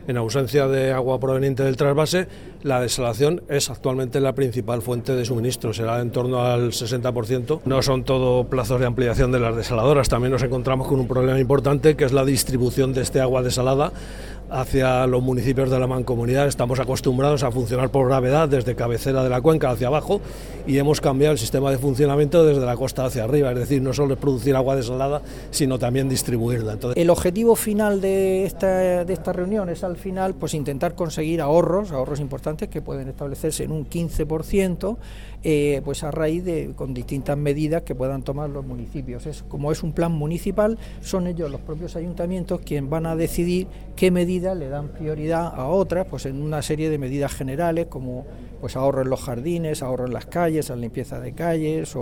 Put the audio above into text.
En ausencia de agua proveniente del trasvase, la desalación es actualmente la principal fuente de suministro, será en torno al 60%. No son todo plazos de ampliación de las desaladoras, también nos encontramos con un problema importante que es la distribución de este agua desalada hacia los municipios de la mancomunidad. Estamos acostumbrados a funcionar por gravedad desde cabecera de la cuenca hacia abajo y hemos cambiado el sistema de funcionamiento desde la costa hacia arriba, es decir, no solo es producir agua desalada, sino también distribuirla. Entonces, el objetivo final de esta reunión es al final pues intentar conseguir ahorros importantes que pueden establecerse en un 15%, pues a raíz con distintas medidas que puedan tomar los municipios. Como es un plan municipal, son ellos, los propios ayuntamientos, quienes van a decidir qué medidas le dan prioridad a otras, pues en una serie de medidas generales como pues ahorro en los jardines, ahorro en las calles, en limpieza de calles